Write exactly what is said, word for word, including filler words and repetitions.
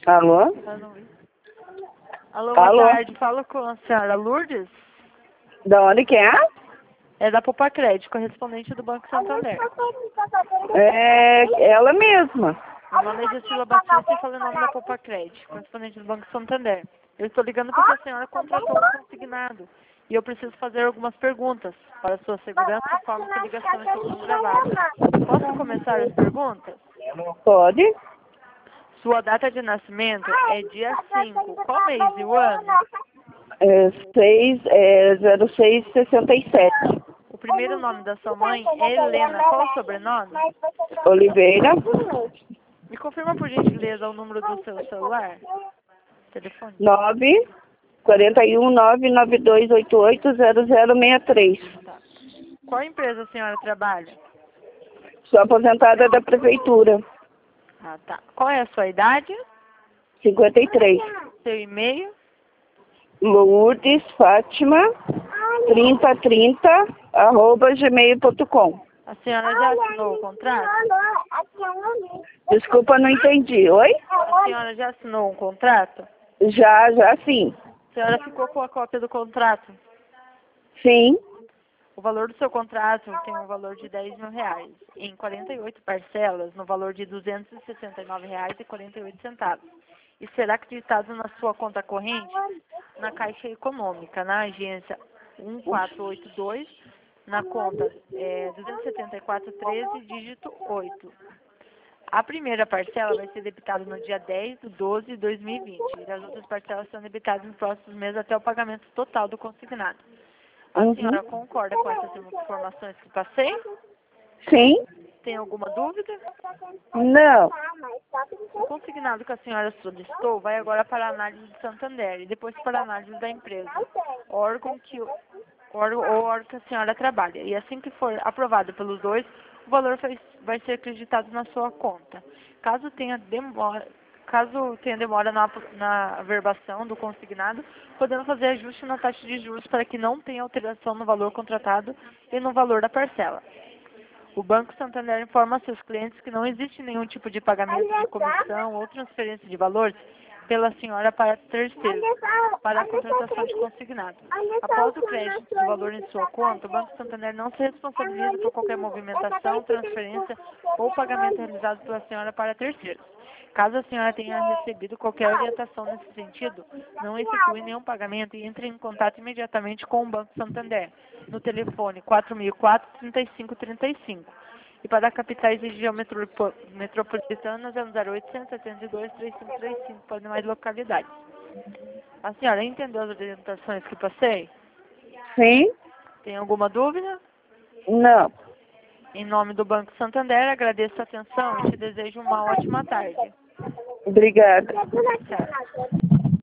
Alô? Alô, Alô boa Alô? tarde. Falo com a senhora Lourdes. Da onde que é? É da Popacred, correspondente do Banco Santander. É ela mesma. Meu nome é Jusila Batista e falo em nome da Popacred, correspondente do Banco Santander. Eu estou ligando porque a senhora contratou um consignado e eu preciso fazer algumas perguntas para a sua segurança, de forma que a ligação está sendo gravada. Posso começar as perguntas? Pode? Sua data de nascimento é dia cinco. Qual mês e o ano? É, seis, é, zero seis sessenta e sete. O primeiro nome da sua mãe é Helena. Qual o sobrenome? Oliveira. Me confirma, por gentileza, o número do seu celular? Telefone. nove quatro um nove nove dois oito oito zero zero seis três. Tá. Qual empresa a senhora trabalha? Sou aposentada da prefeitura. Ah, tá. Qual é a sua idade? cinquenta e três. Seu e-mail? Lourdes Fátima trinta trinta arroba gmail ponto com. A senhora já assinou o contrato? Desculpa, não entendi. Oi? A senhora já assinou um contrato? Já, já sim. A senhora ficou com a cópia do contrato? Sim. O valor do seu contrato tem um valor de dez mil reais, em quarenta e oito parcelas, no valor de duzentos e sessenta e nove reais e quarenta e oito centavos. E será acreditado na sua conta corrente, na Caixa Econômica, na agência um quatro oito dois, na conta é, duzentos e setenta e quatro treze, dígito oito. A primeira parcela vai ser debitada no dia dez de doze de dois mil e vinte, e as outras parcelas serão debitadas nos próximos meses até o pagamento total do consignado. A Uhum. senhora concorda com essas informações que passei? Sim? Tem alguma dúvida? Não. O consignado que a senhora solicitou vai agora para a análise do Santander e depois para a análise da empresa, órgão que o órgão, ou órgão que a senhora trabalha. E assim que for aprovado pelos dois, o valor vai, vai ser acreditado na sua conta. Caso tenha demora, caso tenha demora na, na averbação do consignado, podemos fazer ajuste na taxa de juros para que não tenha alteração no valor contratado e no valor da parcela. O Banco Santander informa a seus clientes que não existe nenhum tipo de pagamento de comissão ou transferência de valores pela senhora para terceiros, para a contratação de consignado. Após o crédito do valor em sua conta, o Banco Santander não se responsabiliza por qualquer movimentação, transferência ou pagamento realizado pela senhora para terceiros. Caso a senhora tenha recebido qualquer orientação nesse sentido, não efetue nenhum pagamento e entre em contato imediatamente com o Banco Santander, no telefone quatro mil e quatro, trinta e cinco trinta e cinco. E para capitais e região metropo- metropolitana, zero oitocentos, setenta e dois, trinta e cinco trinta e cinco, para demais localidades. A senhora entendeu as orientações que passei? Sim? Tem alguma dúvida? Não. Em nome do Banco Santander, agradeço a atenção e te desejo uma ótima tarde. Obrigada. Certo.